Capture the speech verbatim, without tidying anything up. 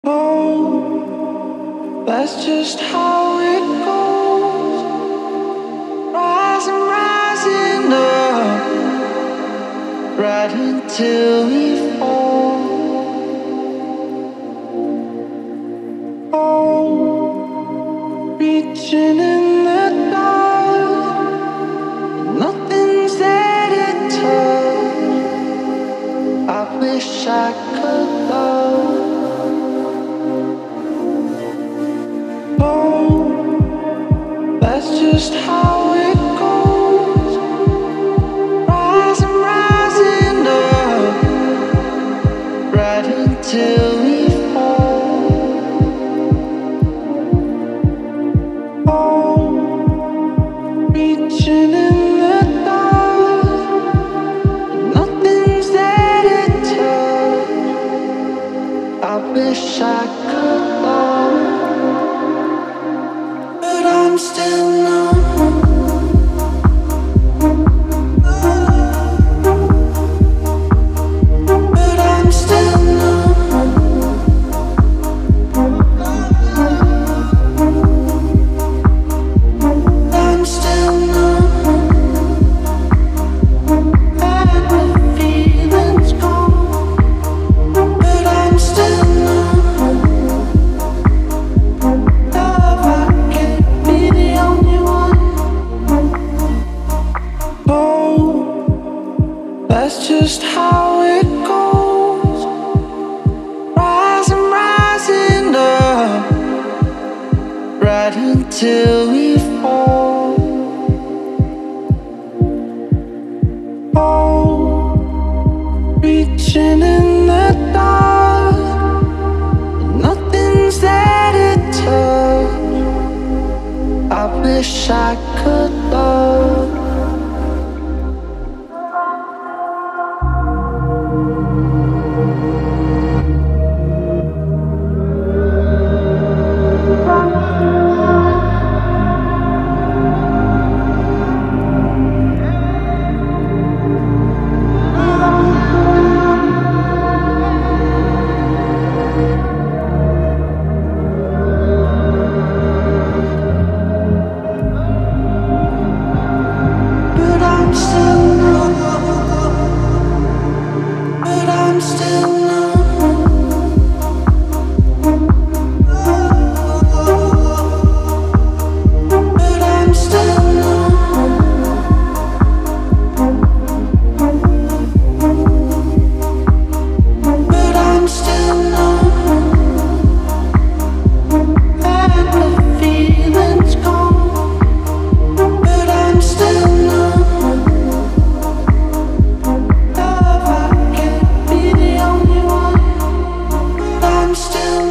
Oh, that's just how it goes. Rising, rising up, right until we fall. Oh, reaching in the dark, nothing's there to touch. I wish I could love. That's just how it goes. Rising, rising up, right until we fall. Oh, reaching in the dark, nothing's there to touch. I wish I could love, but I'm still numb. But I'm still numb. I'm still numb. And the feeling's gone. But I'm still numb. Love, I can't be the only one. Oh, that's just how it goes. Rising, rising up, right until we fall. Oh, reaching in the dark, nothing's there to touch. I wish I could love. But I'm still numb. But I'm still numb. But I'm still numb. But I'm still numb. And the feeling's gone. But I'm still numb. Love, I can't be the only one. But I'm still